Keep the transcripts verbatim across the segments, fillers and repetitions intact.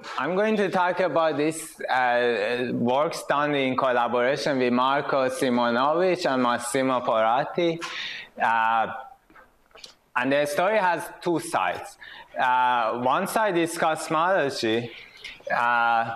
I'm going to talk about this uh, works done in collaboration with Marco Simonovic and Massimo Porati. Uh, and the story has two sides. Uh, one side is cosmology. Uh,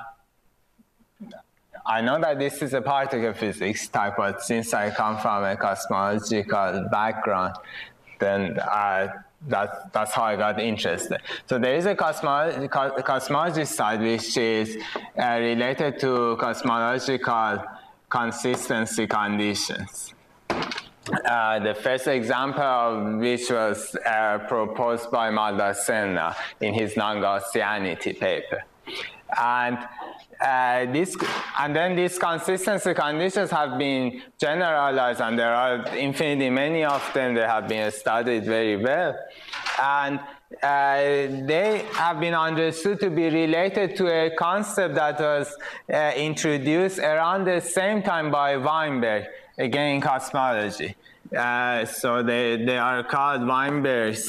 I know that this is a particle physics type, but since I come from a cosmological background, then uh, that, that's how I got interested. So there is a cosmology, cosmology side which is uh, related to cosmological consistency conditions. Uh, the first example of which was uh, proposed by Maldacena in his non-Gaussianity paper. And Uh, this, and then these consistency conditions have been generalized, and there are infinitely many of them. They have been studied very well. And uh, they have been understood to be related to a concept that was uh, introduced around the same time by Weinberg, again in cosmology. Uh, so they, they are called Weinberg's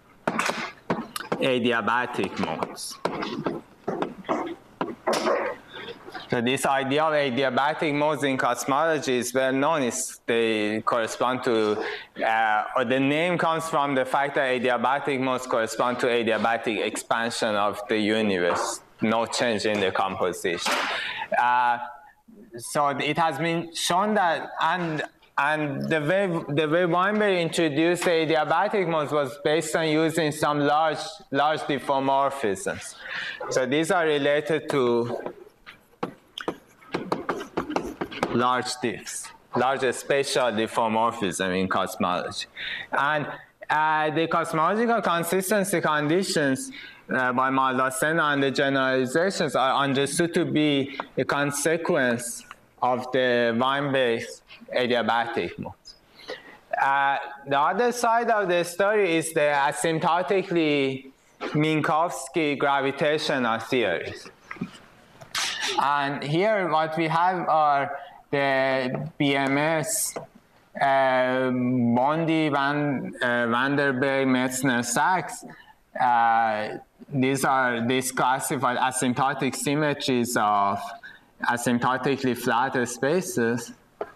adiabatic modes. So this idea of adiabatic modes in cosmology is well known. It's, they correspond to, uh, or the name comes from the fact that adiabatic modes correspond to adiabatic expansion of the universe, no change in the composition. Uh, so it has been shown that, and and the way the way Weinberg introduced the adiabatic modes was based on using some large large diffeomorphisms. So these are related to large diffs, large spatial diffeomorphism in cosmology. And uh, the cosmological consistency conditions uh, by Maldacena and the generalizations are understood to be a consequence of the Weinberg's adiabatic modes. Uh, the other side of the story is the asymptotically Minkowski gravitational theories. And here what we have are the B M S, uh, Bondi, Van, uh, Vanderberg, Metzner, Sachs. Uh, these are these classified asymptotic symmetries of asymptotically flat spaces.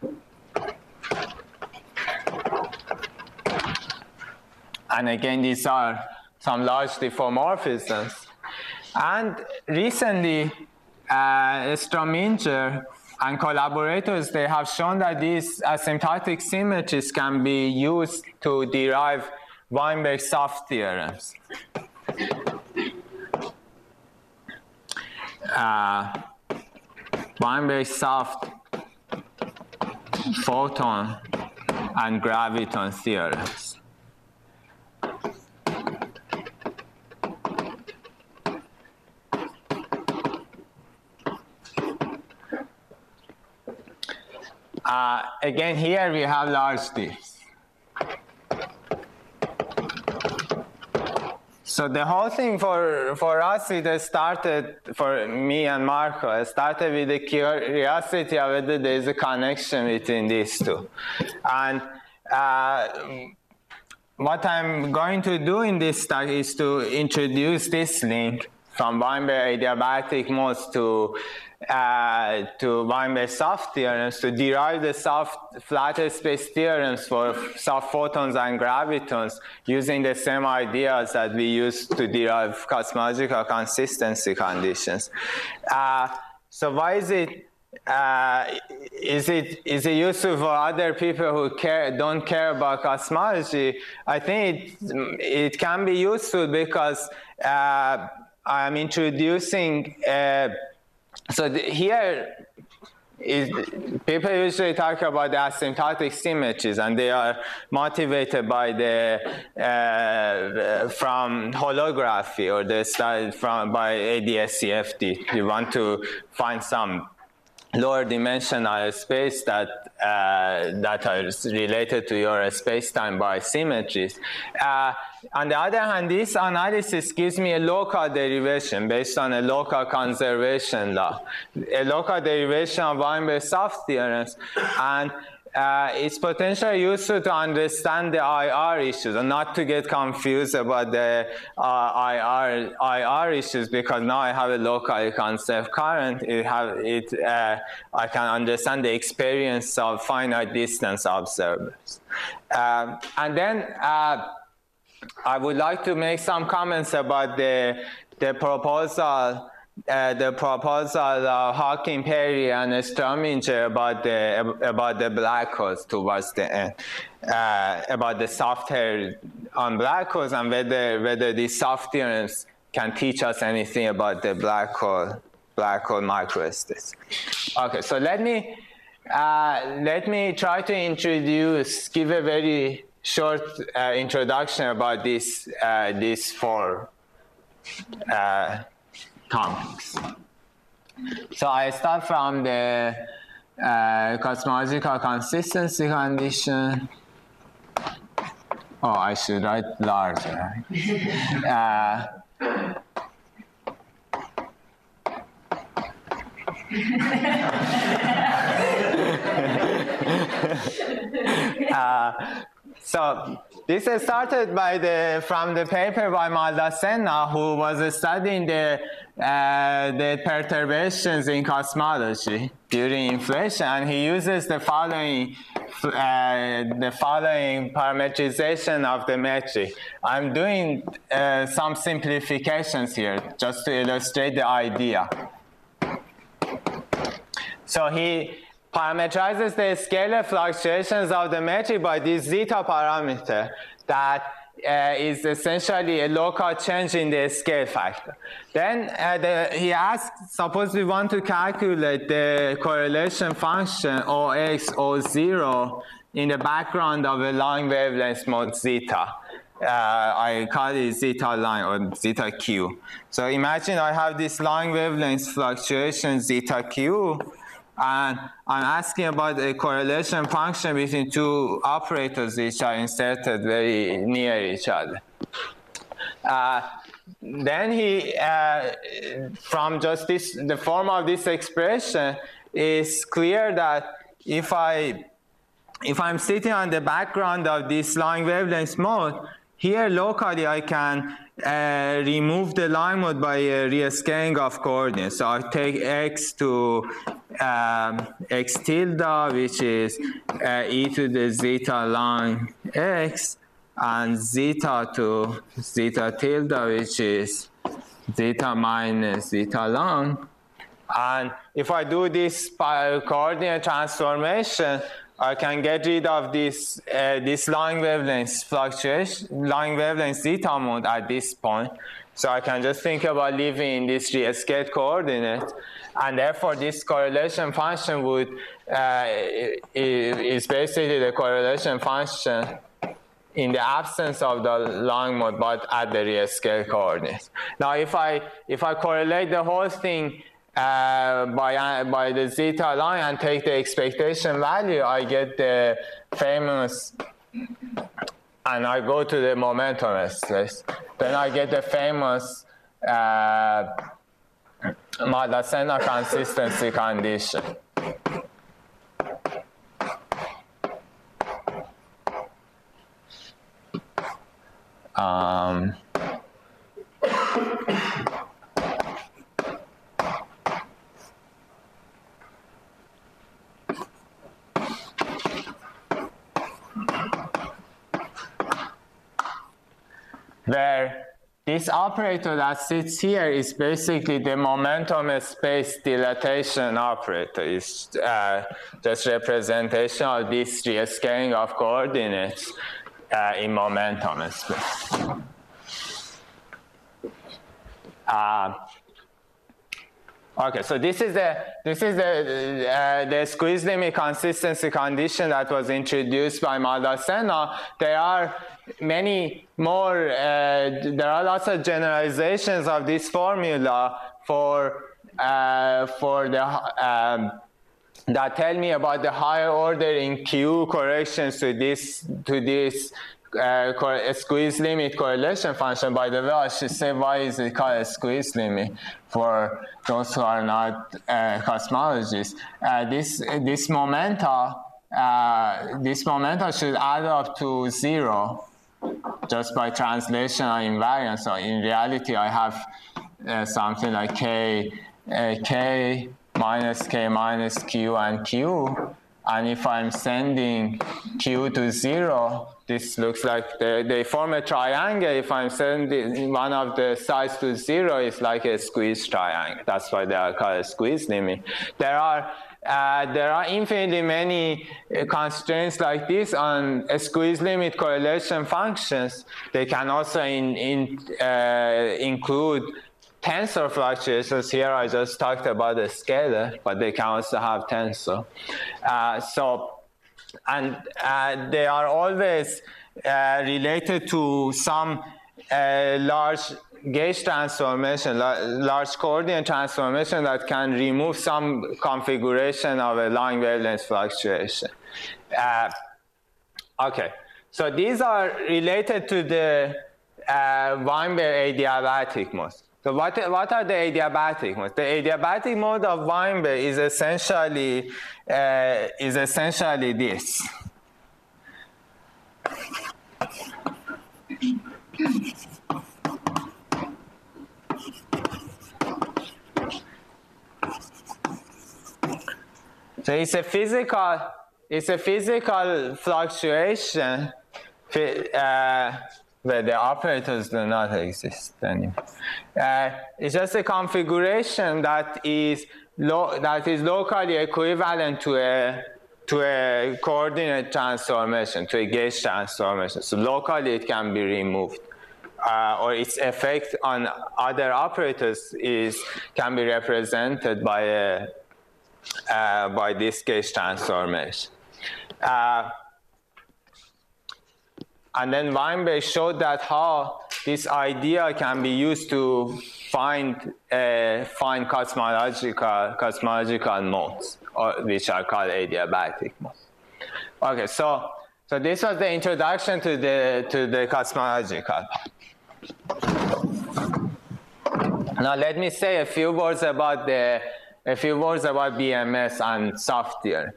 And again, these are some large diffeomorphisms. And recently, uh, Strominger and collaborators, they have shown that these asymptotic symmetries can be used to derive Weinberg's soft theorems. Uh, Weinberg's soft photon and graviton theorems. Uh, again, here we have large diffs. So the whole thing for, for us, it started, for me and Marco, it started with the curiosity of whether there is a connection between these two. And uh, what I'm going to do in this talk is to introduce this link from Weinberg adiabatic modes to Uh, to Weinberg soft theorems to derive the soft flatter space theorems for soft photons and gravitons using the same ideas that we use to derive cosmological consistency conditions. Uh, so why is it uh, is it is it useful for other people who care don't care about cosmology? I think it, it can be useful because uh, I'm introducing uh, So the, here, is, people usually talk about the asymptotic symmetries, and they are motivated by the uh, from holography or the study from by A D S C F D. You want to find some lower dimensional space that uh, that are related to your space-time by symmetries. Uh, on the other hand, this analysis gives me a local derivation based on a local conservation law, a local derivation of Weinberg soft theorems, and uh, it's potentially useful to understand the I R issues and not to get confused about the uh, I R I R issues, because now I have a locally conserved current. It have it. Uh, I can understand the experience of finite distance observers, um, and then uh, I would like to make some comments about the the proposal. Uh, the proposal of Hawking, Perry, and Strominger about the about the black holes towards the end, uh, about the soft hair on black holes, and whether whether these soft theorems can teach us anything about the black hole black hole microstates. Okay, so let me uh, let me try to introduce, give a very short uh, introduction about this uh, these four. Uh, topics. So I start from the uh, cosmological consistency condition. Oh, I should write larger. uh, uh, so this is started by the from the paper by Maldacena, who was studying the uh, the perturbations in cosmology during inflation, and he uses the following uh, the following parametrization of the metric. I'm doing uh, some simplifications here just to illustrate the idea. So he parameterizes the scalar fluctuations of the metric by this zeta parameter that uh, is essentially a local change in the scale factor. Then uh, the, he asks, suppose we want to calculate the correlation function O X, O zero in the background of a long wavelength mode zeta. Uh, I call it zeta line or zeta q. So imagine I have this long wavelength fluctuation zeta q, and I'm asking about a correlation function between two operators which are inserted very near each other. Uh, then he, uh, from just this, the form of this expression, is clear that if I, if I'm sitting on the background of this long wavelength mode, here locally I can uh, remove the line mode by a rescaling of coordinates. So I take x to um, x tilde, which is uh, e to the zeta ln x, and zeta to zeta tilde, which is zeta minus zeta ln. And if I do this coordinate transformation, I can get rid of this uh, this long wavelength fluctuation, long wavelength zeta mode at this point. So I can just think about living in this rescaled coordinate, and therefore this correlation function would uh, is basically the correlation function in the absence of the long mode, but at the rescaled coordinates. Now, if I if I correlate the whole thing Uh, by, uh, by the zeta line and take the expectation value, I get the famous, and I go to the momentum space. Then I get the famous uh, Maldacena consistency condition. Um, where this operator that sits here is basically the momentum space dilatation operator. It's uh, just representation of this rescaling of coordinates uh, in momentum space. Uh, Okay, so this is the this is the uh, the squeeze limit consistency condition that was introduced by Maldacena. There are many more. Uh, there are lots of generalizations of this formula for uh, for the um, that tell me about the higher order in Q corrections to this to this. Uh, squeeze limit correlation function. By the way, I should say why is it called a squeeze limit for those who are not uh, cosmologists. Uh, this this momenta uh, this momentum should add up to zero just by translation or invariance. So in reality, I have uh, something like k, uh, k minus k minus q and q. And if I'm sending q to zero, this looks like they, they form a triangle. If I'm sending one of the sides to zero, it's like a squeeze triangle. That's why they are called a squeeze limit. There are Uh, there are infinitely many uh, constraints like this on uh, squeeze limit correlation functions. They can also in, in, uh, include tensor fluctuations. Here I just talked about the scalar, but they can also have tensor. Uh, so, and uh, they are always uh, related to some uh, large gauge transformation, large coordinate transformation that can remove some configuration of a long wavelength fluctuation. Uh, okay, so these are related to the uh, Weinberg adiabatic mode. So what, what are the adiabatic modes? The adiabatic mode of Weinberg is essentially, uh, is essentially this. So it's a physical, it's a physical fluctuation uh, where the operators do not exist anymore. Uh, it's just a configuration that is lo that is locally equivalent to a to a coordinate transformation, to a gauge transformation. So locally it can be removed. Uh, or its effect on other operators is can be represented by a Uh, by this gauge transformation. Uh, and then Weinberg showed that how this idea can be used to find uh, find cosmological cosmological modes, or, which are called adiabatic modes. Okay, so so this was the introduction to the to the cosmological part. Now let me say a few words about the A few words about B M S and soft theory.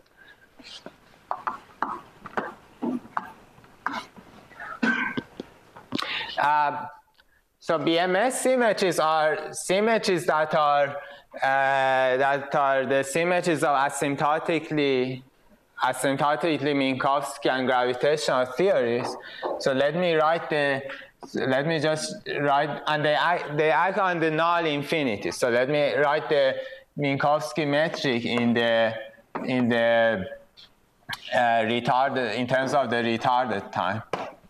Uh, so B M S symmetries are symmetries that are uh, that are the symmetries of asymptotically asymptotically Minkowski and gravitational theories. So let me write the let me just write, and they act, they act on the null infinity. So let me write the Minkowski metric in the in the uh, retarded in terms of the retarded time.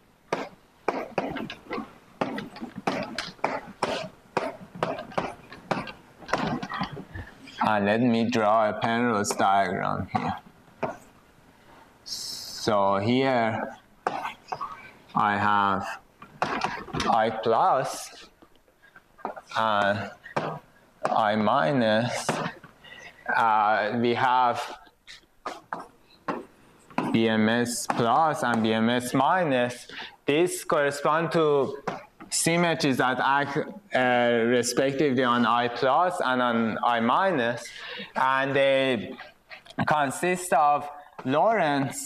And let me draw a Penrose diagram here. So here I have I plus and I minus. Uh, we have B M S plus and B M S minus. These correspond to symmetries that act uh, respectively on I plus and on I minus, and they consist of Lorentz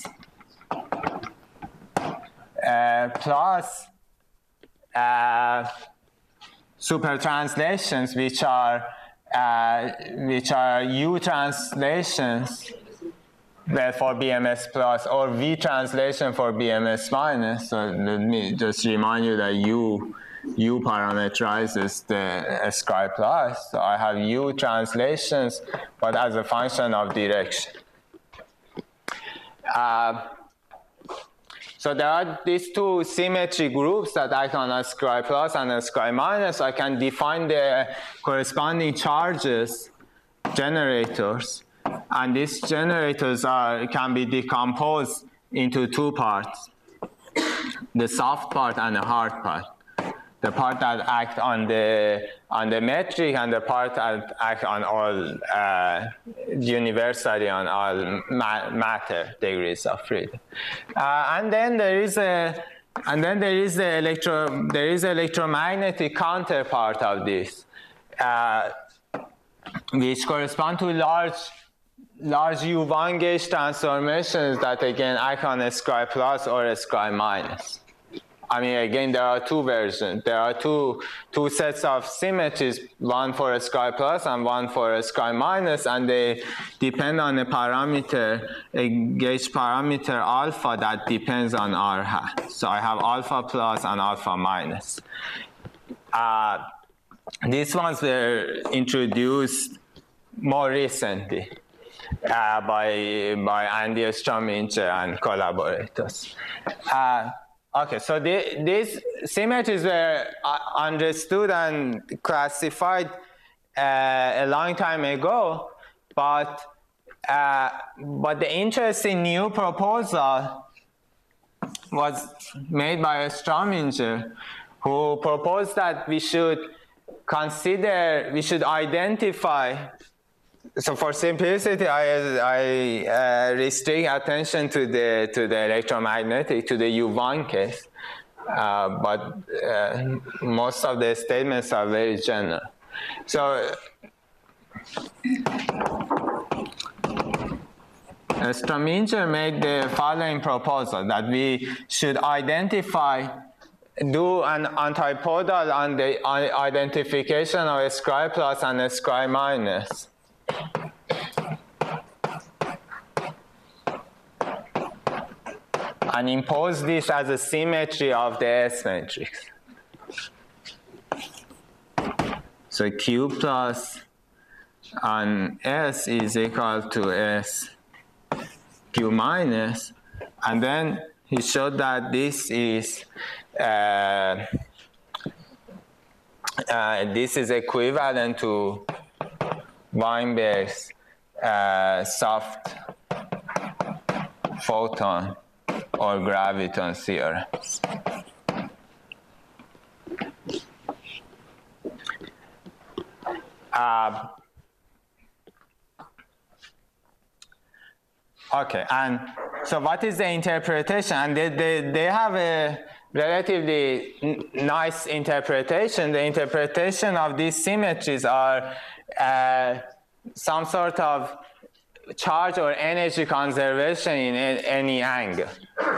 uh, plus uh, super translations, which are uh, which are U translations well, for B M S plus, or V translation for B M S minus. So let me just remind you that U U parameterizes the ascribe plus. So I have U translations, but as a function of direction. Uh, So there are these two symmetry groups that act on ascribe plus and ascribe minus. I can define the corresponding charges, generators, and these generators are, can be decomposed into two parts, the soft part and the hard part. The part that act on the on the metric and the part that act on all uh, universally on all ma matter degrees of freedom. Uh, and then there is a and then there is the electro there is electromagnetic counterpart of this, uh, which correspond to large large U one gauge transformations that again act on Scri plus or Scri minus. I mean, again, there are two versions. There are two, two sets of symmetries, one for Scri plus and one for Scri minus, and they depend on a parameter, a gauge parameter alpha that depends on R hat. So I have alpha plus and alpha minus. Uh, these ones were introduced more recently uh, by, by Andy Strominger and collaborators. Uh, Okay, so the, these symmetries were understood and classified uh, a long time ago, but, uh, but the interesting new proposal was made by Strominger, who proposed that we should consider, we should identify. So for simplicity, I, I uh, restrict attention to the to the electromagnetic, to the U one case, uh, but uh, most of the statements are very general. So Strominger made the following proposal, that we should identify, do an antipodal on the identification of Scri plus and Scri minus. And impose this as a symmetry of the S matrix. So Q plus on S is equal to S Q minus, and then he showed that this is uh, uh, this is equivalent to Weinberg's uh, soft photon or graviton theorems. Uh, okay, and so what is the interpretation? And they, they, they have a relatively nice interpretation. The interpretation of these symmetries are uh, some sort of charge or energy conservation in a, any angle.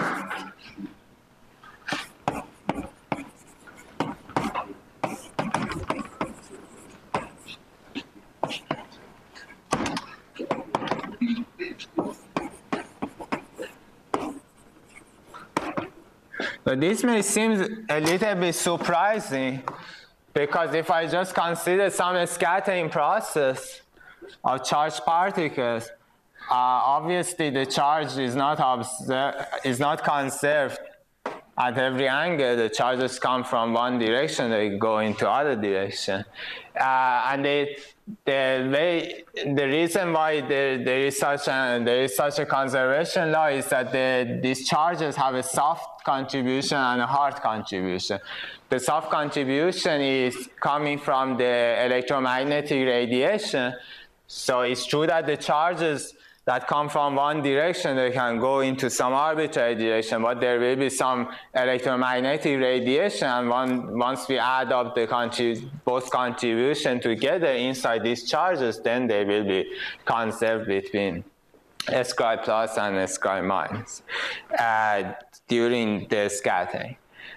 But this may seem a little bit surprising, because if I just consider some scattering process of charged particles, uh, obviously the charge is not is not conserved at every angle. The charges come from one direction, they go into other direction, uh, and they, the way the reason why there, there is such a there is such a conservation law is that the, these charges have a soft contribution and a hard contribution. The soft contribution is coming from the electromagnetic radiation. So it's true that the charges that come from one direction, they can go into some arbitrary direction, but there will be some electromagnetic radiation, and one, once we add up the contrib both contributions together inside these charges, then they will be conserved between Scri plus and Scri minus uh, during the scattering.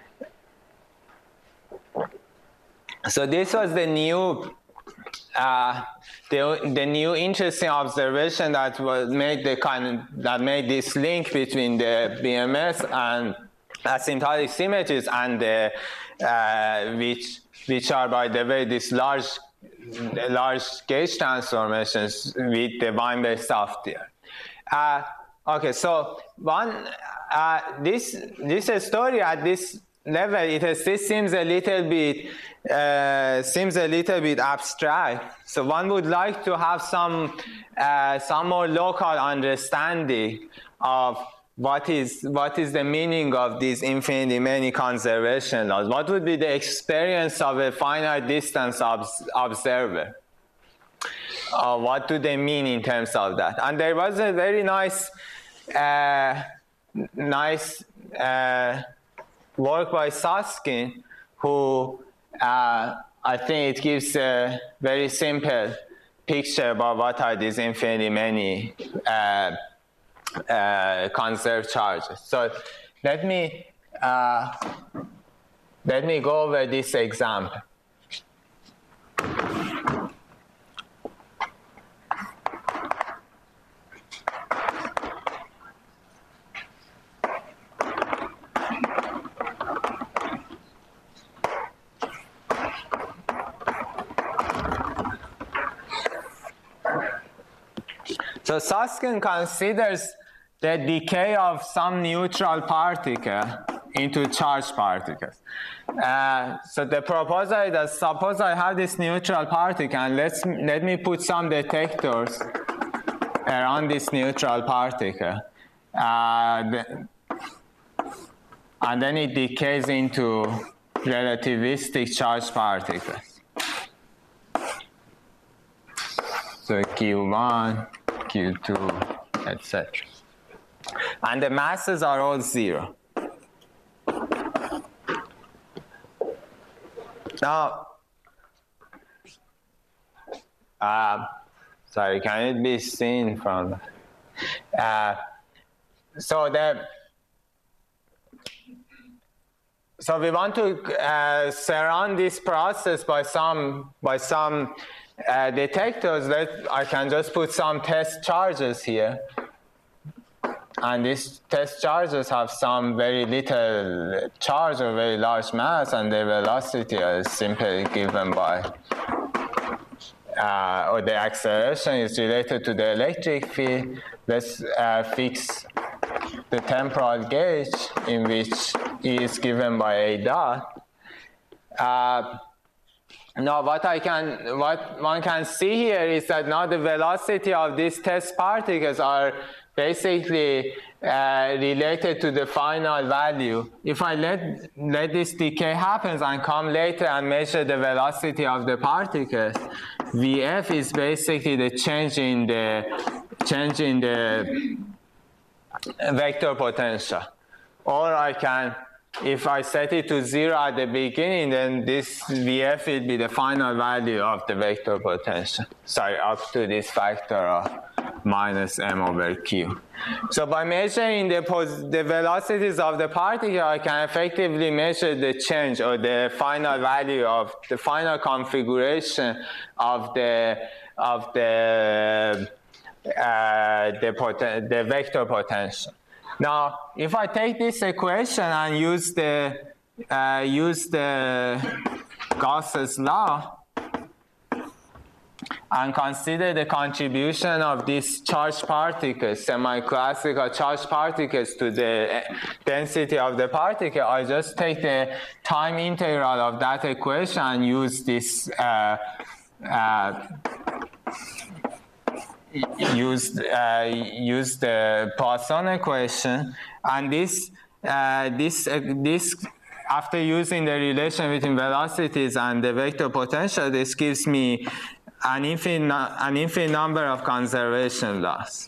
So this was the new Uh, the, the new interesting observation that was made the kind that made this link between the B M S and asymptotic symmetries and the uh, which which are, by the way, these large large gauge transformations with the Weinberg soft theorem. Uh, okay, so one uh, this this story at this level, it, is, it seems a little bit uh, seems a little bit abstract. So one would like to have some uh, some more local understanding of what is what is the meaning of these infinitely many conservation laws. What would be the experience of a finite distance obs observer? Uh, what do they mean in terms of that? And there was a very nice uh, nice uh, work by Susskind, who uh, I think it gives a very simple picture about what are these infinitely many uh, uh, conserved charges. So let me uh, let me go over this example. So Susskind considers the decay of some neutral particle into charged particles. Uh, so the proposal is that suppose I have this neutral particle, and let's, let me put some detectors around this neutral particle. Uh, the, and then it decays into relativistic charged particles. So Q one, Q two, et cetera. And the masses are all zero. Now, uh, sorry, can it be seen from? Uh, so the so we want to uh, surround this process by some by some uh, detectors. That I can just put some test charges here. And these test charges have some very little charge or very large mass, and their velocity is simply given by, uh, or the acceleration is related to the electric field. Let's uh, fix the temporal gauge in which E is given by A dot. Uh, now what I can, what one can see here is that now the velocity of these test particles are basically uh, related to the final value. If I let, let this decay happen and come later and measure the velocity of the particles, V F is basically the change in the, change in the vector potential. Or I can, if I set it to zero at the beginning, then this V F will be the final value of the vector potential. Sorry, up to this factor of minus m over q. So by measuring the, the velocities of the particle, I can effectively measure the change or the final value of the final configuration of the of the uh, the, poten the vector potential. Now, if I take this equation and use the uh, use the Gauss's law, and consider the contribution of these charged particles, semi-classical charged particles, to the density of the particle, I just take the time integral of that equation and use this uh, uh, use uh, use the Poisson equation, and this uh, this uh, this after using the relation between velocities and the vector potential, this gives me an infinite, an infinite number of conservation laws.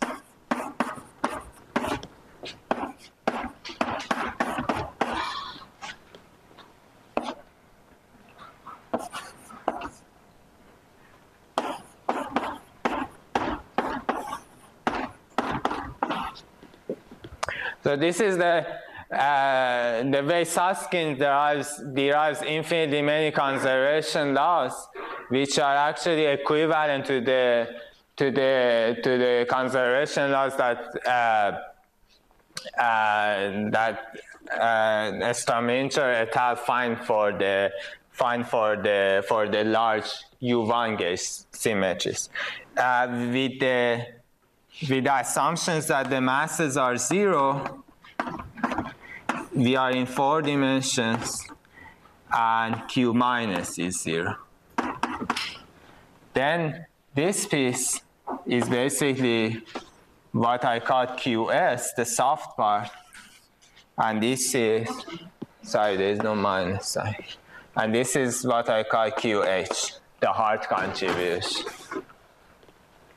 So this is the uh, the way Susskind derives derives infinitely many conservation laws, which are actually equivalent to the to the to the conservation laws that uh, uh, that uh, Sturmincher et al. find for the find for the for the large U one gauge symmetries, uh, with the with the assumptions that the masses are zero. We are in four dimensions, and Q minus is zero. Then this piece is basically what I call Q S, the soft part, and this is, sorry, there is no minus sign, and this is what I call Q H, the hard contribution.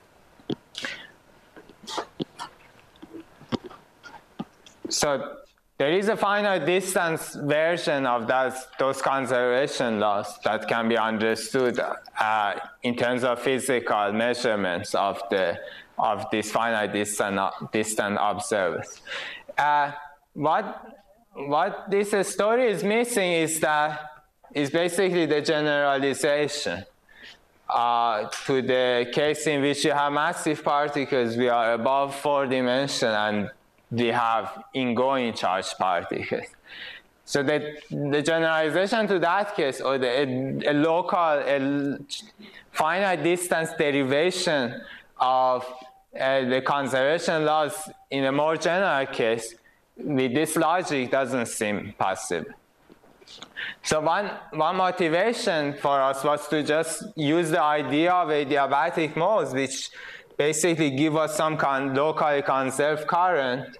So there is a finite distance version of that, those conservation laws that can be understood uh, in terms of physical measurements of the of this finite distant distant observers. Uh, what what this story is missing is that is basically the generalization uh, to the case in which you have massive particles. We are above four dimension and we have ingoing charged particles. So that the generalization to that case, or the a, a local, a finite distance derivation of uh, the conservation laws in a more general case, with this logic doesn't seem possible. So one, one motivation for us was to just use the idea of adiabatic modes, which basically give us some con locally conserved current,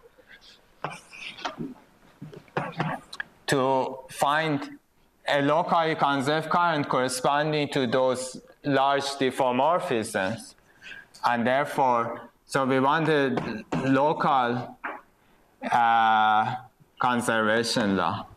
to find a locally conserved current corresponding to those large diffeomorphisms. And therefore, so we wanted local uh, conservation law.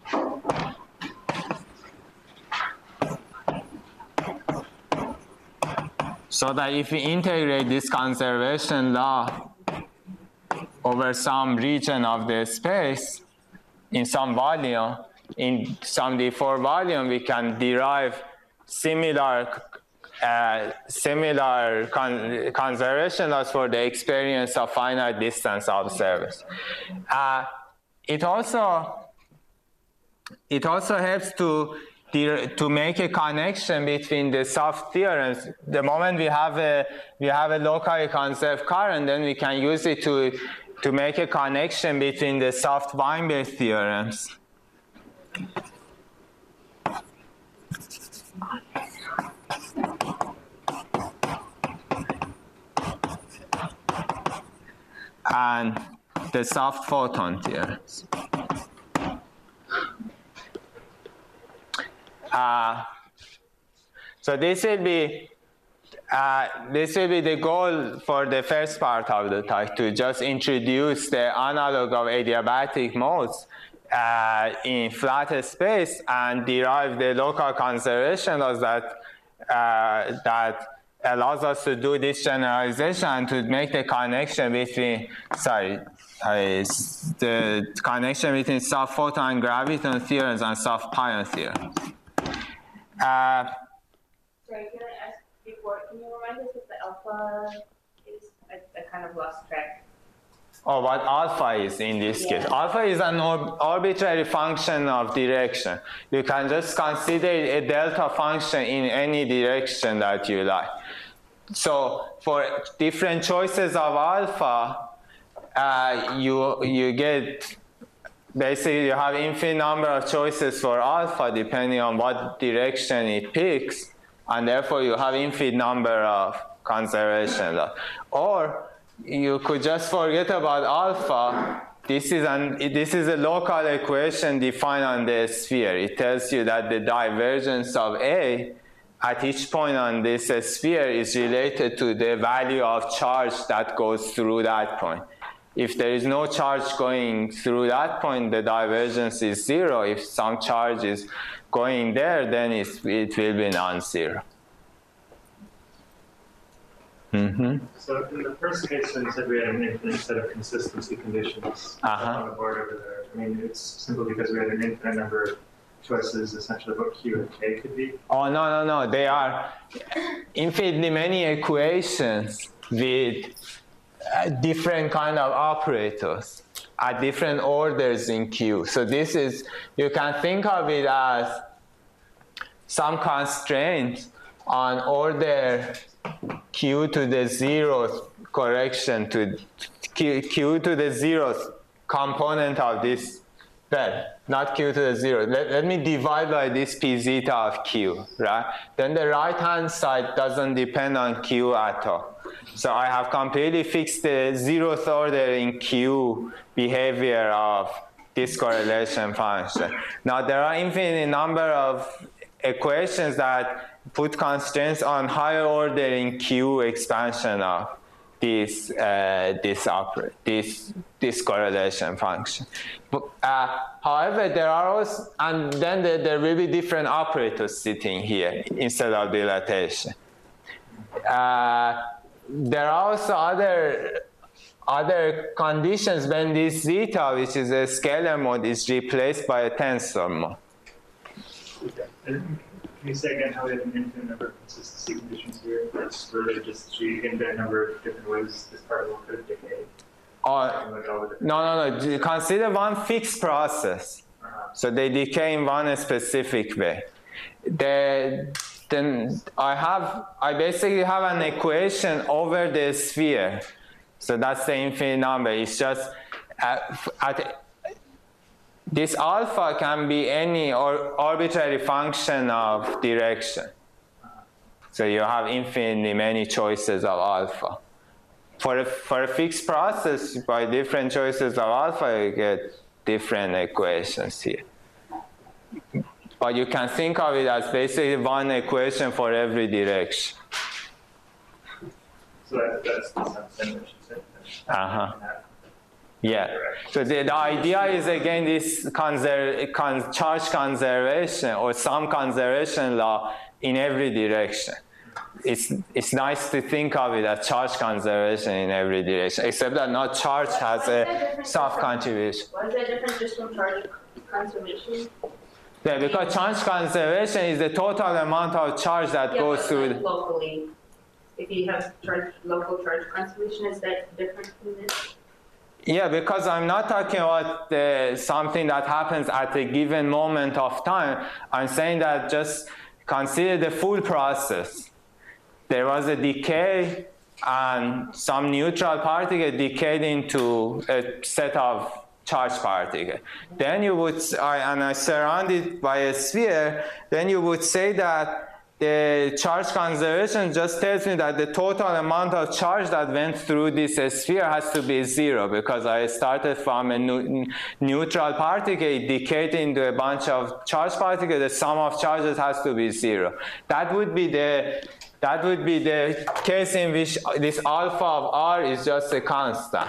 So that if we integrate this conservation law over some region of the space, in some volume, in some D four volume, we can derive similar, uh, similar con conservation laws for the experience of finite distance observers. Uh, it also, it also helps to to make a connection between the soft theorems. The moment we have a we have a locally conserved current, then we can use it to to make a connection between the soft Weinberg theorems. And the soft photon theorems. Uh, so this will be uh, this will be the goal for the first part of the talk, to just introduce the analog of adiabatic modes uh, in flat space and derive the local conservation laws that uh, that allows us to do this generalization and to make the connection between sorry uh, the connection between soft photon and graviton theorems and soft pion theorems. Uh, Sorry, can I ask before, can you remind us what the alpha is? I, I kind of lost track. Oh, what alpha is in this yeah. case? Alpha is an or arbitrary function of direction. You can just consider a delta function in any direction that you like. So for different choices of alpha, uh, you, you get basically, you have infinite number of choices for alpha depending on what direction it picks, and therefore you have infinite number of conservation laws. Or you could just forget about alpha. This is, an, this is a local equation defined on the sphere. It tells you that the divergence of A at each point on this sphere is related to the value of charge that goes through that point. If there is no charge going through that point, the divergence is zero. If some charge is going there, then it's, it will be non-zero. Mm-hmm. So in the first case, when you said we had an infinite set of consistency conditions uh-huh. on the board over there, I mean, it's simple because we had an infinite number of choices, essentially what Q and K could be? Oh, no, no, no. They are infinitely many equations with Uh, different kind of operators at different orders in Q. So this is, you can think of it as some constraint on order Q to the zeroth correction to Q, Q to the zeroth component of this, well, not Q to the zero. Let, let me divide by this P zeta of Q, right? Then the right-hand side doesn't depend on Q at all. So I have completely fixed the zeroth order in Q behavior of this correlation function. Now there are infinite number of equations that put constraints on higher order in Q expansion of this uh, this oper this this correlation function. But, uh, however, there are also, and then there, there will be different operators sitting here instead of dilatation. Uh, there are also other other conditions when this zeta, which is a scalar mode, is replaced by a tensor mode. Okay. And can you say again how we have an infinite number of consistency conditions here? That's really just so you can get a number of different ways this particle could decay. Uh, no, no, no. Consider one fixed process. Uh-huh. So they decay in one specific way. The, then I have, I basically have an equation over the sphere. So that's the infinite number. It's just at, at this alpha can be any or arbitrary function of direction. So you have infinitely many choices of alpha. For a, for a fixed process, by different choices of alpha, you get different equations here. But you can think of it as basically one equation for every direction. So that, that's the same thing. Uh-huh. Yeah. So the, the idea is, again, this conser con charge conservation or some conservation law in every direction. It's, it's nice to think of it as charge conservation in every direction, except that not charge has a soft contribution. Why is that different just from charge conservation? Yeah, because charge conservation is the total amount of charge that yeah, goes through. Like locally, if you have charge, local charge conservation, is that different from this? Yeah, because I'm not talking about the, something that happens at a given moment of time. I'm saying that just consider the full process. There was a decay, and some neutral particle decayed into a set of charged particles. Then you would, and I surround it by a sphere, then you would say that the charge conservation just tells me that the total amount of charge that went through this sphere has to be zero, because I started from a neutral particle, it decayed into a bunch of charged particles, the sum of charges has to be zero. That would be the, that would be the case in which this alpha of R is just a constant.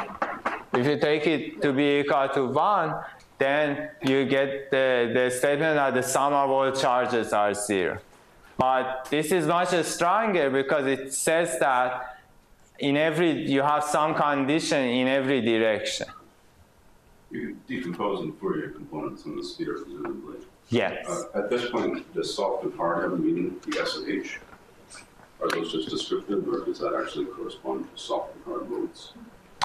If you take it to be equal to one, then you get the, the statement that the sum of all charges are zero. But this is much stronger because it says that in every, you have some condition in every direction. You decompose in Fourier components in the sphere, presumably. Yes. Uh, at this point, does soft and hard have a meaning, the S and H? Are those just descriptive, or does that actually correspond to soft and hard modes?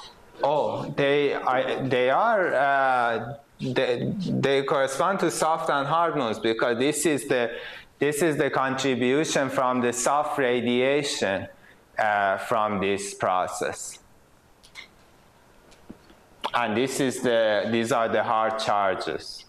Oh, they, I, they are, uh, they, they correspond to soft and hard modes, because this is the, this is the contribution from the soft radiation uh, from this process. And this is the, these are the hard charges.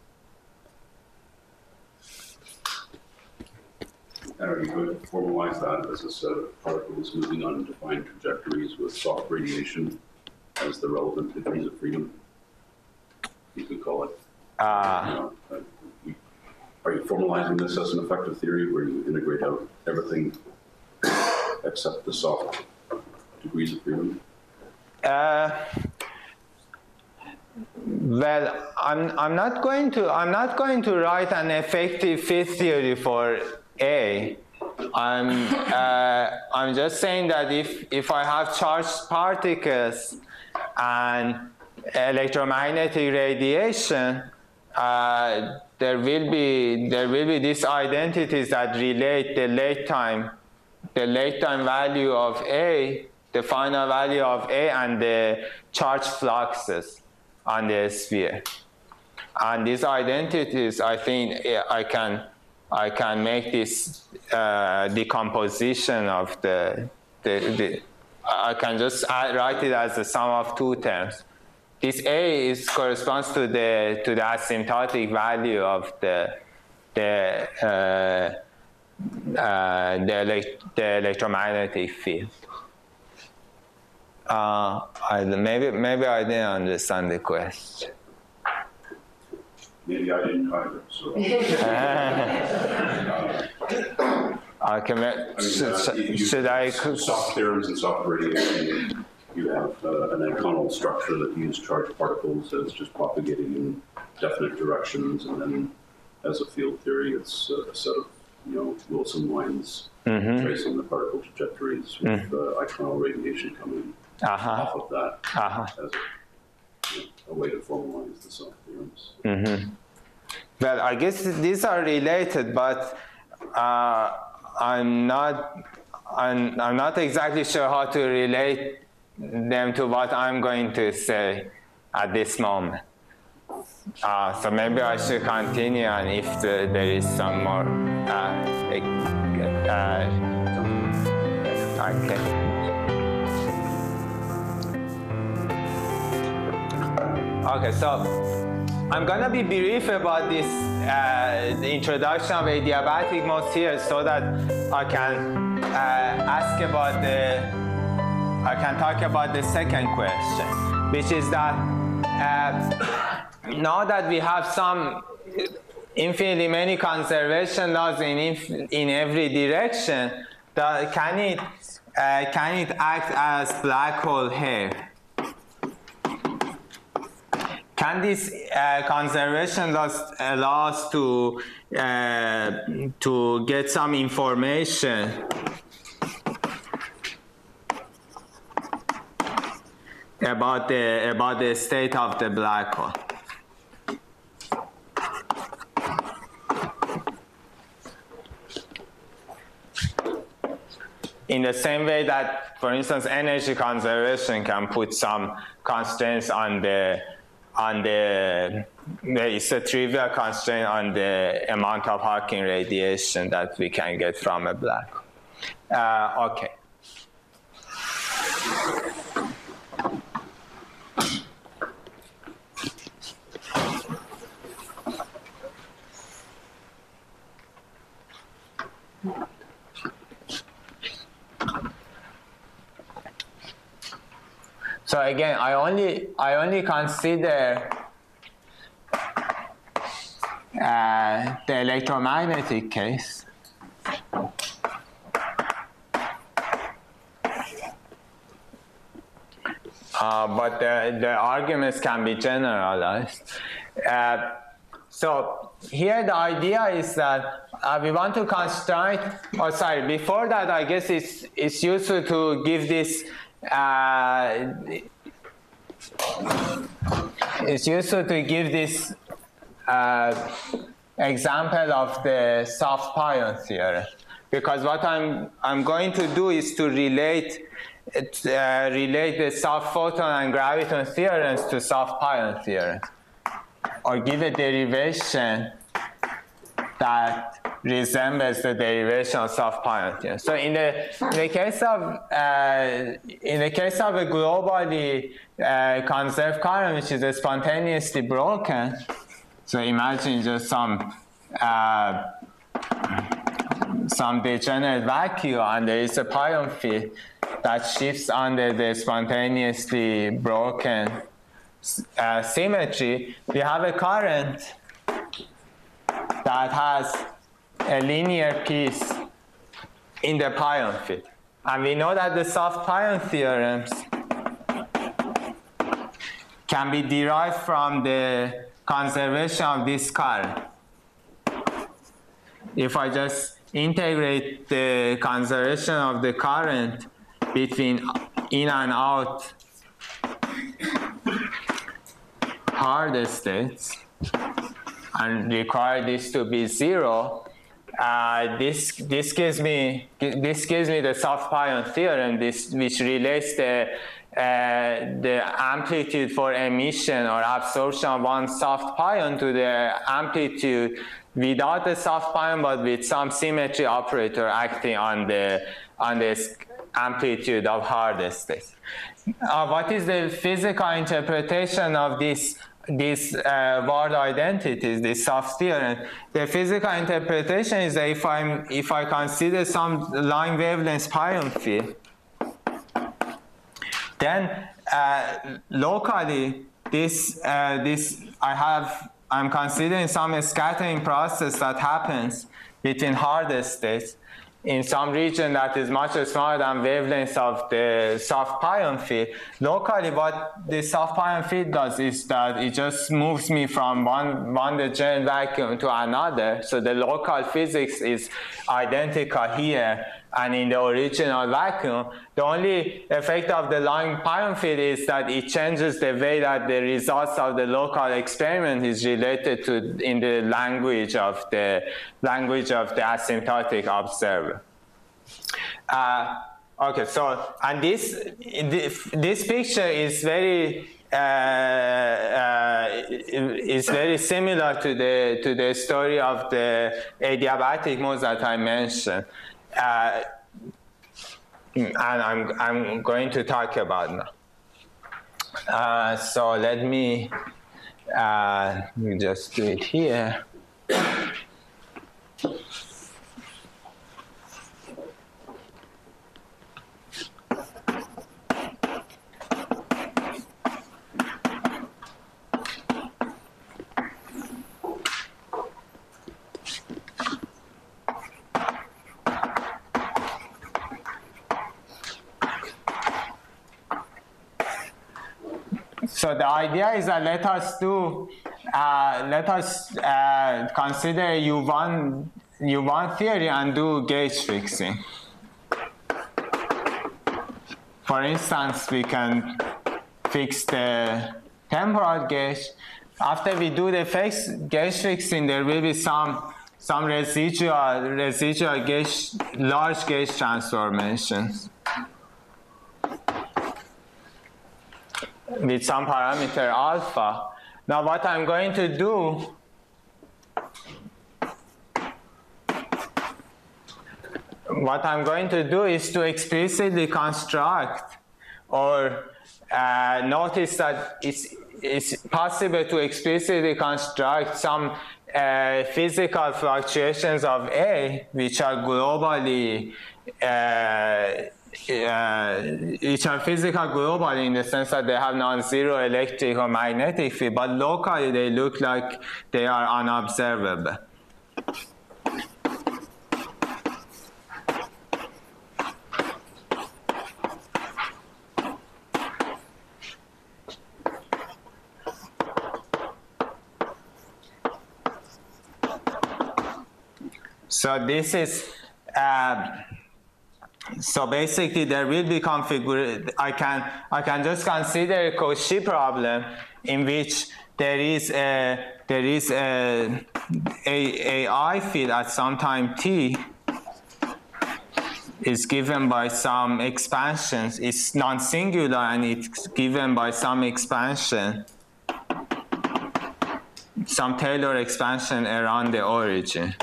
And are you going to formalize that as a set of particles moving on defined trajectories with soft radiation as the relevant degrees of freedom? You could call it. Uh, you know, uh, we, are you formalizing this as an effective theory where you integrate out everything except the soft degrees of freedom? Uh, well, I'm I'm not going to I'm not going to write an effective field theory for A. I'm uh, I'm just saying that if if I have charged particles and electromagnetic radiation, uh, there will be there will be these identities that relate the late time, the late time value of A, the final value of A, and the charge fluxes on the sphere. And these identities, I think I can I can make this uh, decomposition of the, the the I can just add, write it as the sum of two terms. This A is corresponds to the to the asymptotic value of the the uh, uh, the, elect the electromagnetic field. Uh, I, maybe maybe I didn't understand the question. Maybe I didn't either. So, uh, Okay, I mean, should, uh, you- should I? Soft theorems and soft radiation, you have uh, an Eikonal structure that use charged particles as just propagating in definite directions, and then as a field theory, it's uh, a set of, you know, Wilson lines mm-hmm. tracing the particle trajectories with mm-hmm. uh, Eikonal radiation coming uh-huh. off of that uh-huh. as a, you know, a way to formalize the soft theorems. Mm-hmm. Well, I guess these are related, but uh, I'm not. I'm, I'm not exactly sure how to relate them to what I'm going to say at this moment. Uh, so maybe I should continue, and if the, there is some more, uh, uh, okay. Okay, so I'm gonna be brief about this, uh, the introduction of adiabatic modes here, so that I can uh, ask about the, I can talk about the second question, which is that uh, now that we have some infinitely many conservation laws in inf in every direction, that can it uh, can it act as black hole here? Can this uh, conservation laws allow us to uh, to get some information about the about the state of the black hole? In the same way that, for instance, energy conservation can put some constraints on the on the, it's a trivial constraint on the amount of Hawking radiation that we can get from a black hole. Uh, okay. So again, I only I only consider uh, the electromagnetic case. Uh, but the, the arguments can be generalized. Uh, so here the idea is that uh, we want to construct, oh sorry, before that I guess it's, it's useful to give this Uh, it's useful to give this uh, example of the soft pion theorem, because what I'm I'm going to do is to relate uh, relate the soft photon and graviton theorems to soft pion theorem, or give a derivation that resembles the derivation of soft pion theorem. So in the in the case of uh, in the case of a globally uh, conserved current which is spontaneously broken, so imagine just some uh, some degenerate vacuum, and there is a pion field that shifts under the spontaneously broken uh, symmetry. We have a current that has a linear piece in the pion field. And we know that the soft pion theorems can be derived from the conservation of this current. If I just integrate the conservation of the current between in and out hard states and require this to be zero, Uh, this this gives me this gives me the soft pion theorem, this which relates the uh, the amplitude for emission or absorption of one soft pion to the amplitude without the soft pion, but with some symmetry operator acting on the on this amplitude of hard states. Uh, what is the physical interpretation of this? These uh, Ward identities, this soft theorem? The physical interpretation is that if I'm if I consider some line wavelength pion field, then uh, locally this uh, this I have I'm considering some scattering process that happens between hard states. in some region that is much smaller than wavelengths of the soft pion field. Locally, what the soft pion field does is that it just moves me from one, one degenerate vacuum to another. So the local physics is identical here and in the original vacuum. The only effect of the long pion field is that it changes the way that the results of the local experiment is related to in the language of the language of the asymptotic observer. Uh, okay, so and this this picture is very uh, uh, is very similar to the to the story of the adiabatic modes that I mentioned. Uh, and I'm, I'm going to talk about now. Uh, so let me uh, just do it here. So the idea is that let us do, uh, let us uh, consider U one, U one theory and do gauge fixing. For instance, we can fix the temporal gauge. After we do the fix, gauge fixing, there will be some some residual residual gauge, large gauge transformations with some parameter alpha. Now what I'm going to do, what I'm going to do is to explicitly construct, or uh, notice that it's, it's possible to explicitly construct some uh, physical fluctuations of A, which are globally uh, Uh, which are physical globally in the sense that they have non-zero electric or magnetic field, but locally they look like they are unobservable. So this is uh, So basically, there will be configured. I can I can just consider a Cauchy problem in which there is a there is a a, a I field at some time t is given by some expansions. It's non-singular and it's given by some expansion, some Taylor expansion around the origin.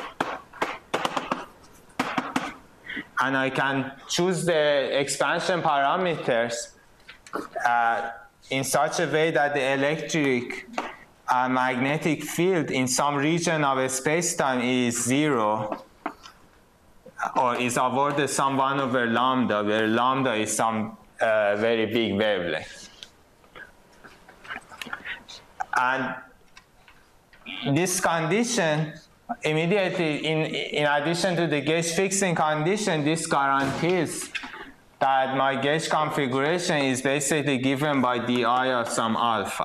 And I can choose the expansion parameters uh, in such a way that the electric uh, magnetic field in some region of a space-time is zero, or is awarded some one over lambda, where lambda is some uh, very big wavelength. And this condition, immediately, in, in addition to the gauge fixing condition, this guarantees that my gauge configuration is basically given by di of some alpha.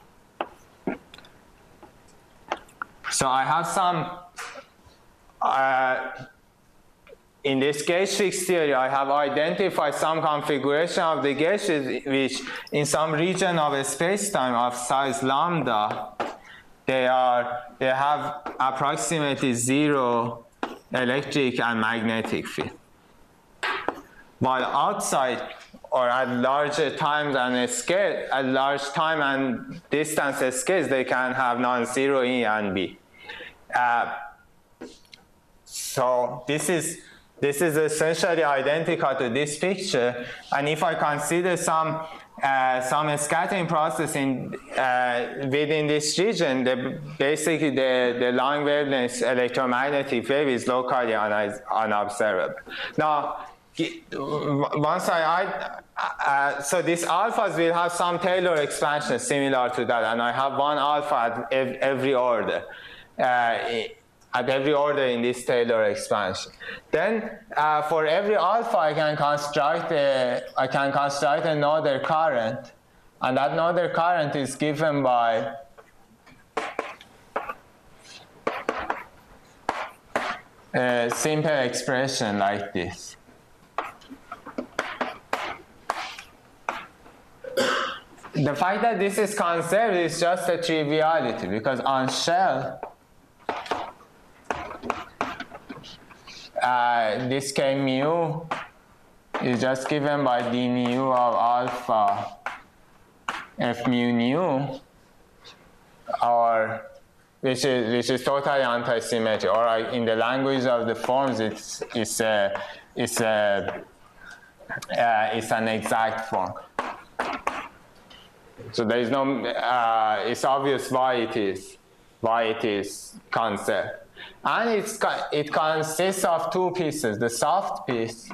So I have some, uh, in this gauge fix theory, I have identified some configuration of the gauges which in some region of a space-time of size lambda, They are, they have approximately zero electric and magnetic field. While outside, or at larger times and scale, at large time and distance scales, they can have non-zero E and B. Uh, so this is, this is essentially identical to this picture. And if I consider some Uh, some scattering process in, uh, within this region, the, basically the, the long wavelength electromagnetic wave is locally un unobservable. Now, once I, I uh, so these alphas will have some Taylor expansion similar to that, and I have one alpha at ev every order. Uh, at every order in this Taylor expansion. Then uh, for every alpha, I can construct a, I can construct another current, and that another current is given by a simple expression like this. The fact that this is conserved is just a triviality, because on shell, uh, this k mu is just given by d nu of alpha f mu nu, or which is which is totally anti-symmetric, or uh, in the language of the forms, it's it's a it's a uh, it's an exact form. So there is no, uh, it's obvious why it is, why it is conserved. And it's, it consists of two pieces, the soft piece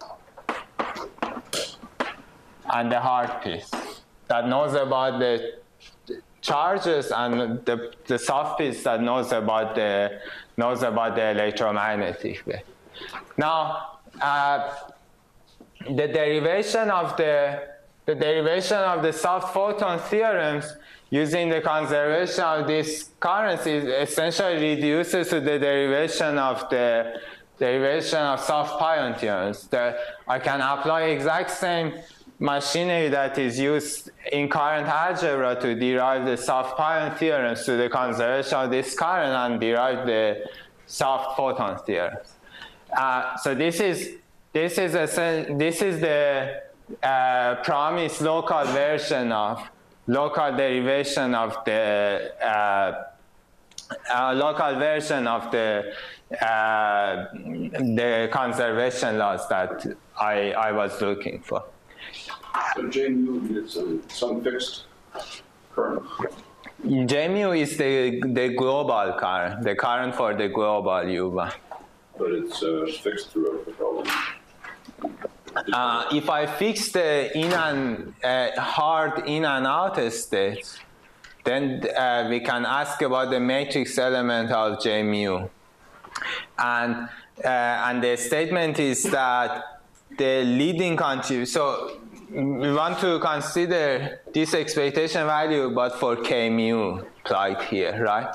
and the hard piece that knows about the charges, and the, the soft piece that knows about the, knows about the electromagnetic wave. Now, uh, the derivation of the The derivation of the soft photon theorems using the conservation of these currents is essentially reduces to the derivation of the derivation of soft pion theorems. The, I can apply exact same machinery that is used in current algebra to derive the soft pion theorems to the conservation of this current and derive the soft photon theorems. Uh, so this is this is a this is the Uh, promised local version of local derivation of the uh, uh, local version of the uh, the conservation laws that I I was looking for. So J mu is some, some fixed current. J mu is the the global current, the current for the global U one. But it's uh, fixed throughout the problem. Uh, if I fix the in and uh, hard in and out states, then uh, we can ask about the matrix element of J mu. And, uh, and the statement is that the leading contribution, so we want to consider this expectation value, but for K mu applied here, right?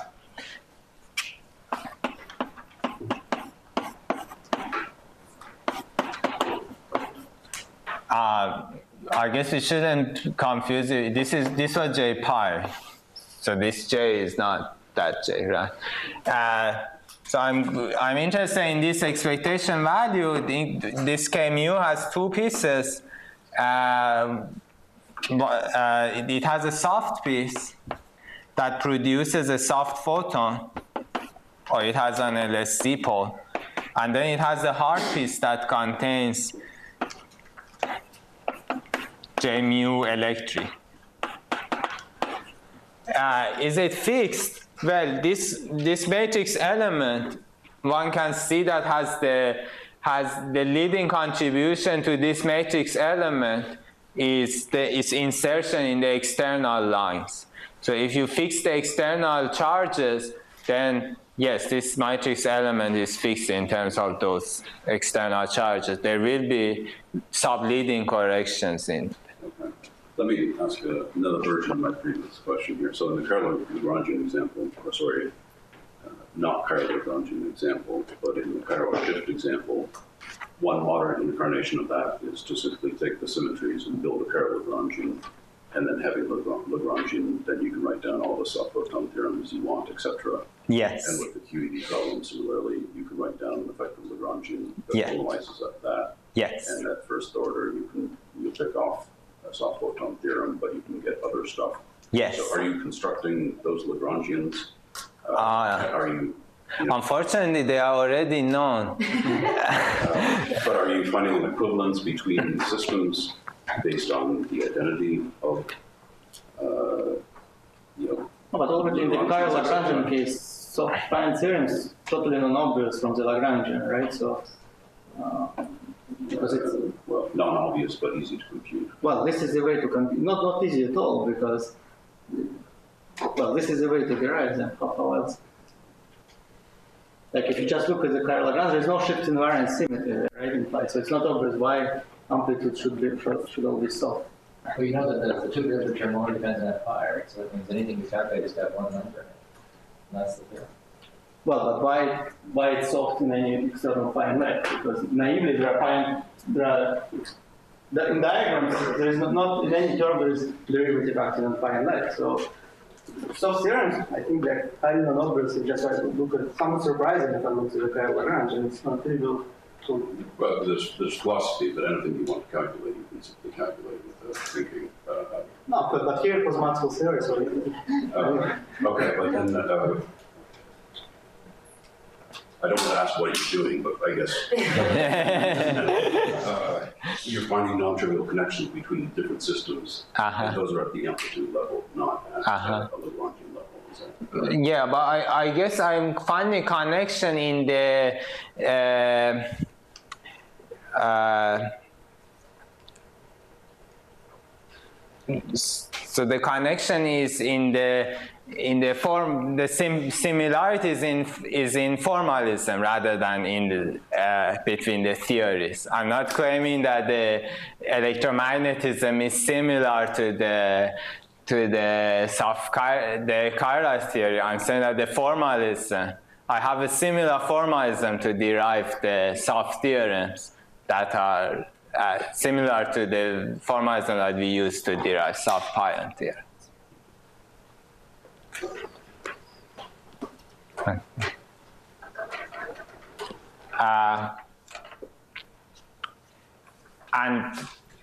Uh, I guess we shouldn't confuse it. This is this was J pi, so this J is not that J, right? Uh, so I'm I'm interested in this expectation value. This K mu has two pieces. Uh, uh, it has a soft piece that produces a soft photon, or it has an L S D pole, and then it has a hard piece that contains J mu electric. Uh, is it fixed? Well, this this matrix element, one can see that has the has the leading contribution to this matrix element is the its insertion in the external lines. So if you fix the external charges, then yes, this matrix element is fixed in terms of those external charges. There will be subleading corrections in. Okay. Let me ask uh, another version of my previous question here. So in the Cairo-Lagrangian example, or sorry, uh, not Cairo-Lagrangian example, but in the Cairo-Shift example, one modern incarnation of that is to simply take the symmetries and build a Cairo-Lagrangian, and then having Lagrangian, then you can write down all the soft photon theorems you want, et cetera. Yes. And with the Q E D problem, similarly, you can write down an effective Lagrangian that yes. normalizes at that. Yes. And at first order, you can you check off a soft photon theorem, but you can get other stuff. Yes. So are you constructing those Lagrangians? Uh, uh, are you, you know, unfortunately, they are already known. uh, but are you finding an equivalence between systems based on the identity of, uh, you know? No, but already in the Cairo-Lagrangian case, soft pion theorems totally non-obvious from the Lagrangian, right? So, uh, because it's uh, well, non-obvious but easy to compute. Well, this is the way to compute. Not not easy at all, because well, this is the way to derive them. How else? like if you just look at the chiral Lagrange, there's no shift invariant symmetry there, right? Implied. So it's not obvious why amplitude should be should always solve. Well, you know that the, the two derivative term only depends on that pi, right? So it means anything you calculate has got one number. That's the theorem. Well, but why why it's soft in any external pi and left? Because naively there are pi there are the, in diagrams there is not, not in any term there is derivative acting on pi and left. So soft theorems, I think they're highly non-obvious. If just I look at somewhat surprising if I look at the chiral Lagrange, and it's not trivial. So, well, there's, there's philosophy, but anything you want to calculate, you can simply calculate with uh, thinking. Uh, no, but, but here it was Maxwell's theory, so. uh, okay, but then uh, I don't want to ask what you're doing, but I guess uh, you're finding non-trivial connections between different systems, uh-huh. and those are at the amplitude level, not at uh-huh. the Lagrangian level. Uh, yeah, but I, I guess I'm finding connection in the uh, uh, so the connection is in the in the form the sim similarities in is in formalism rather than in the uh, between the theories. I'm not claiming that the electromagnetism is similar to the to the soft the chiral theory. I'm saying that the formalism, I have a similar formalism to derive the soft theorems that are uh, similar to the formalism that we use to derive soft pion theorems. Uh, and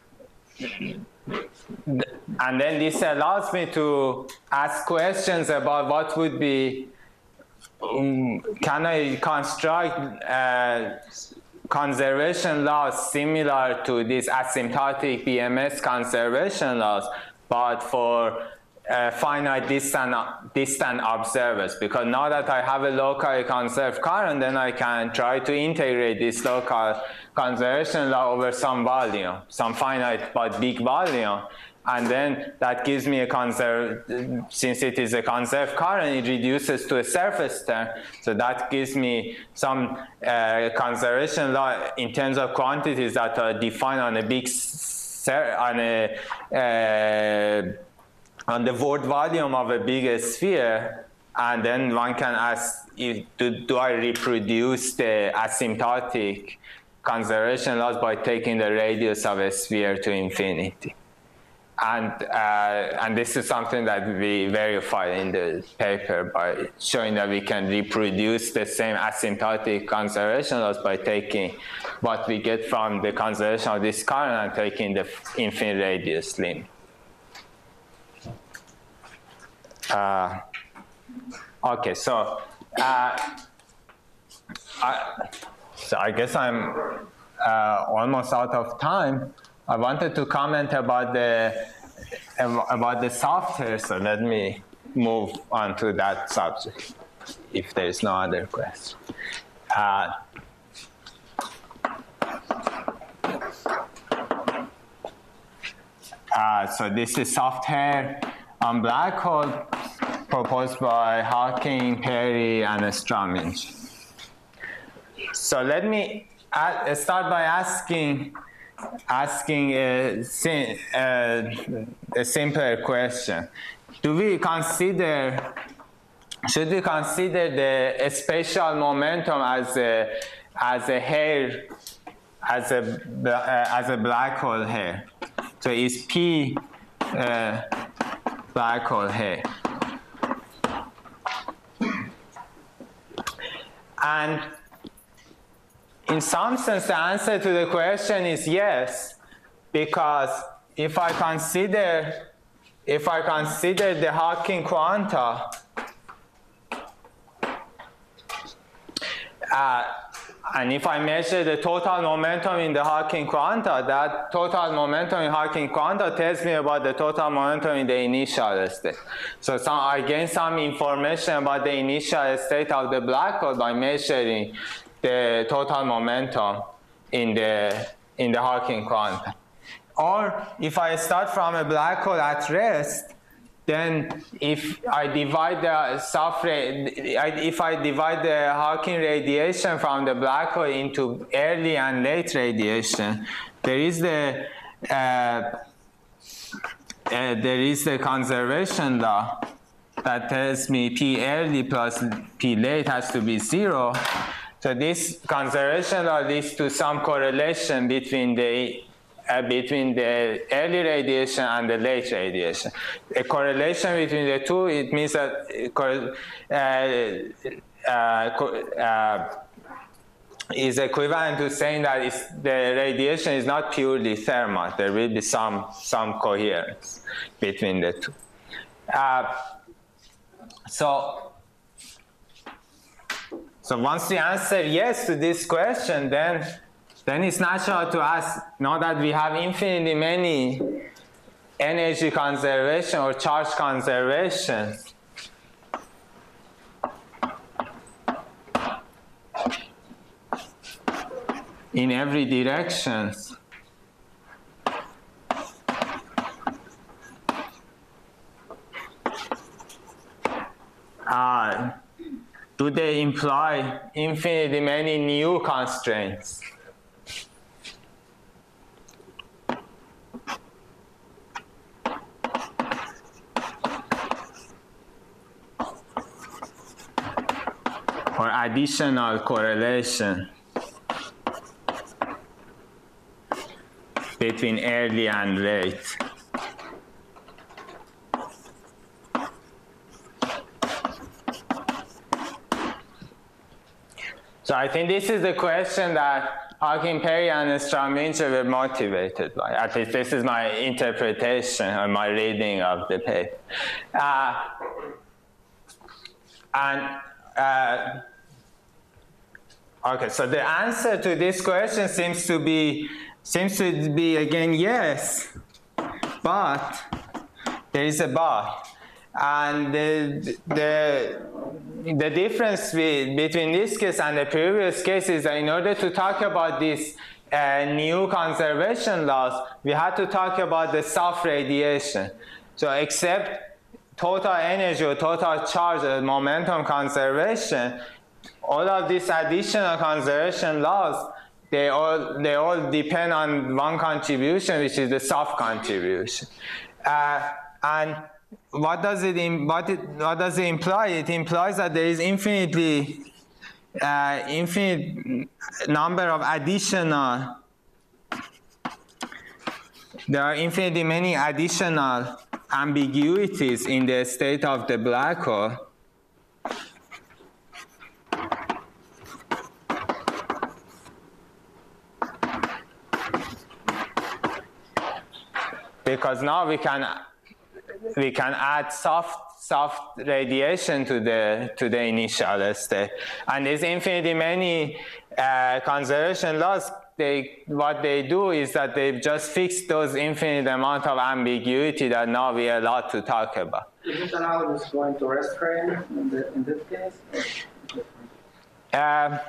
And then this allows me to ask questions about what would be, um, can I construct uh, conservation laws similar to these asymptotic B M S conservation laws, but for uh, finite distant, distant observers? Because now that I have a locally conserved current, then I can try to integrate this local conservation law over some volume, some finite but big volume. And then that gives me a conserved, since it is a conserved current, it reduces to a surface term. So that gives me some uh, conservation law in terms of quantities that are defined on a big, on a, uh, on the word volume of a big sphere. And then one can ask, if, do, do I reproduce the asymptotic conservation laws by taking the radius of a sphere to infinity? And, uh, and this is something that we verify in the paper by showing that we can reproduce the same asymptotic conservation laws by taking what we get from the conservation of this current and taking the infinite radius limit. Uh, okay, so, uh, I, so I guess I'm uh, almost out of time. I wanted to comment about the about the software, so let me move on to that subject if there is no other question. Uh, uh, so this is software on black hole proposed by Hawking, Perry, and Stroming. So let me add, start by asking asking a, a, a simpler question. Do we consider, should we consider the spatial momentum as a, as a hair, as a, uh, as a black hole hair? So is P uh, black hole hair? And in some sense, the answer to the question is yes, because if I consider, if I consider the Hawking quanta, uh, and if I measure the total momentum in the Hawking quanta, that total momentum in Hawking quanta tells me about the total momentum in the initial state. So some, I gain some information about the initial state of the black hole by measuring the total momentum in the in the Hawking quanta. Or if I start from a black hole at rest, then if I divide the soft if I divide the Hawking radiation from the black hole into early and late radiation, there is the uh, uh, there is the conservation law that tells me P early plus P late has to be zero. So this conservation law leads to some correlation between the uh, between the early radiation and the late radiation. A correlation between the two, it means that uh, uh, uh, is equivalent to saying that it's, the radiation is not purely thermal. There will be some some coherence between the two. Uh, so. So once we answer yes to this question, then, then it's natural to ask, now that we have infinitely many energy conservation or charge conservation, in every direction, uh, do they imply infinitely many new constraints? Or additional correlation between early and late? So I think this is the question that Hawking, Perry, and Straminger were motivated by. At least this is my interpretation or my reading of the paper. Uh, and uh, okay, so the answer to this question seems to be seems to be again yes, but there is a but. And the, the, the difference with, between this case and the previous case is that in order to talk about these uh, new conservation laws, we had to talk about the soft radiation. So except total energy or total charge or momentum conservation, all of these additional conservation laws, they all, they all depend on one contribution, which is the soft contribution. Uh, and What does it what it what does it imply? It implies that there is infinitely uh, infinite number of additional. There are infinitely many additional ambiguities in the state of the black hole. Because now we can. We can add soft, soft radiation to the to the initial state, and there's infinitely many uh, conservation laws. They what they do is that they just fix those infinite amount of ambiguity that now we are allowed to talk about. Is this analogous going to rest frame in, the, in this case? Uh,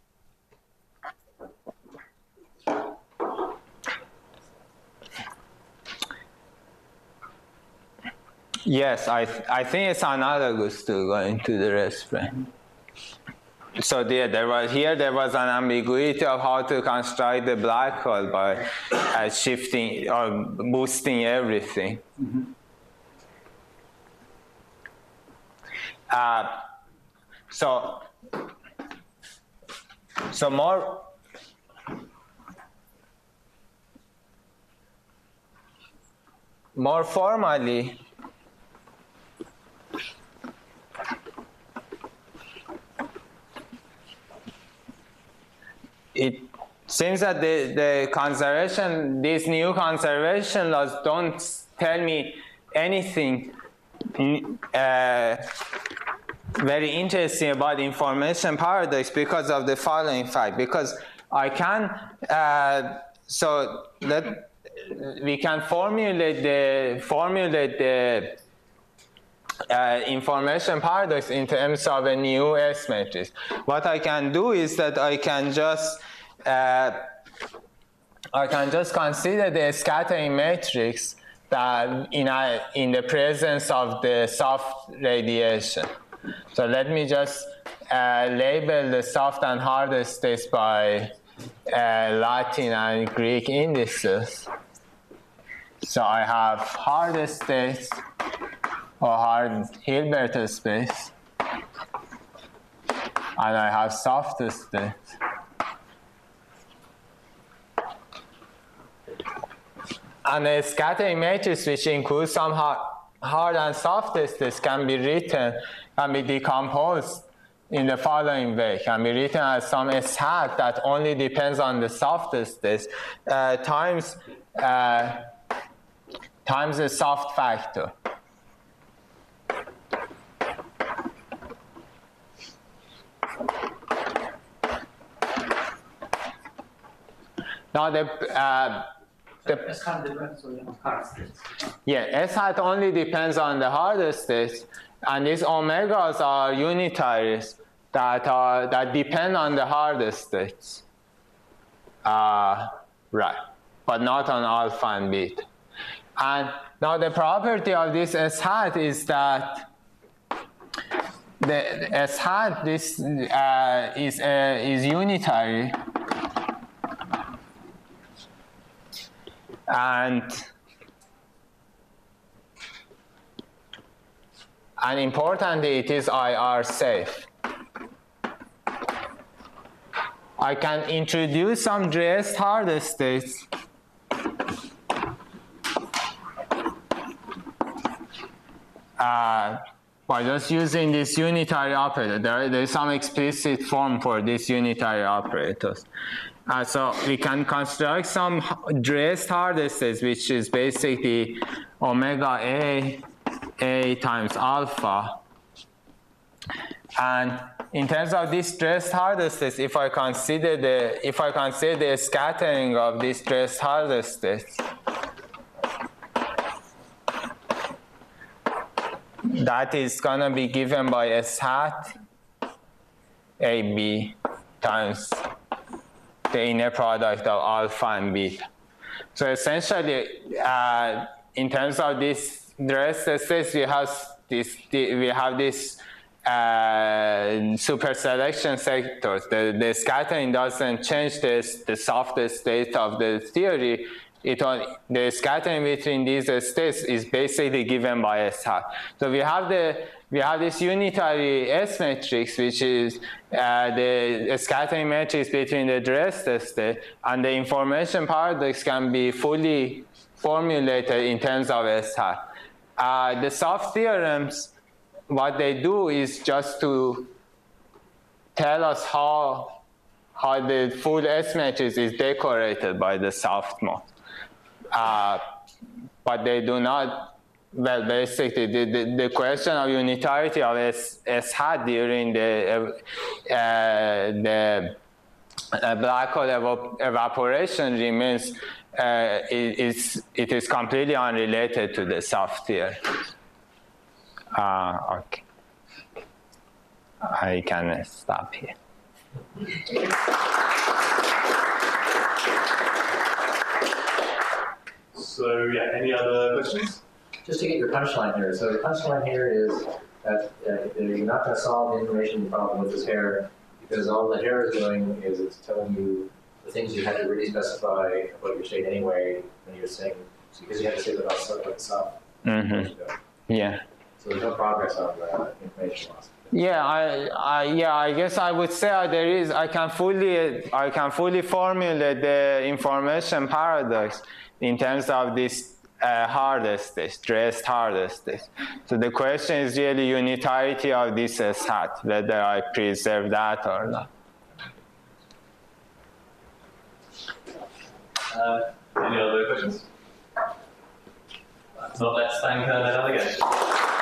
Yes, I th I think it's analogous to going to the rest frame. So there, there was here there was an ambiguity of how to construct the black hole by uh, shifting or boosting everything. Mm-hmm. uh, so, so more. More formally. It seems that the, the conservation, these new conservation laws don't tell me anything uh, very interesting about information paradox because of the following fact. Because I can, uh, so let, we can formulate the, formulate the Uh, information paradox in terms of a new S matrix. What I can do is that I can just uh, I can just consider the scattering matrix that in, a, in the presence of the soft radiation. So let me just uh, label the soft and hard states by uh, Latin and Greek indices. So I have hard states or hard Hilbert space, and I have soft states. And a scattering matrix which includes some hard and soft states can be written, can be decomposed in the following way. Can be written as some S hat that only depends on the soft states uh, times, uh, times the soft factor. Now the uh, The, S hat depends on the hard states. Yeah, S hat only depends on the hard states, and these omegas are unitaries that are that depend on the hard states. Uh, right, but not on alpha and beta. And now the property of this S hat is that the S hat this uh, is uh, is unitary. And, and importantly, it is I R safe. I can introduce some dressed hard states uh, by just using this unitary operator. There, there is some explicit form for these unitary operators. Uh, so we can construct some dressed hard states, which is basically omega A, A times alpha. And in terms of these dressed hard states, if I consider the if I consider the scattering of these dressed hard states, that is gonna be given by S hat A B times the inner product of alpha and beta. So essentially, uh, in terms of this dressed states, we have this we have this uh, super selection sectors. The, the scattering doesn't change this, the soft state of the theory. It on, the scattering between these states is basically given by S hat. So we have the we have this unitary S matrix, which is uh, the scattering matrix between the dressed state, and the information paradox can be fully formulated in terms of S hat. Uh, the soft theorems, what they do is just to tell us how how the full S matrix is decorated by the soft mode. Uh, but they do not, well, basically, the, the, the question of unitarity of S, S hat during the, uh, the uh, black hole ev evaporation remains, uh, it, it's, it is completely unrelated to the soft theory. Uh, okay. I can stop here. So yeah, any other questions? Just to get your punchline here. So the punchline here is that uh, you're not going to solve the information problem with this hair because all the hair is doing is it's telling you the things you had to really specify about your state anyway when you're saying, because you had to say that stuff like soft. Mm-hmm. Yeah. So there's no progress on the information loss. Yeah, I, I, yeah, I guess I would say there is. I can fully, I can fully formulate the information paradox in terms of this uh, hard state, dressed hard state. So the question is really unitarity of this S hat, whether I preserve that or not. Uh, any other questions? So let's thank uh, Nadal again.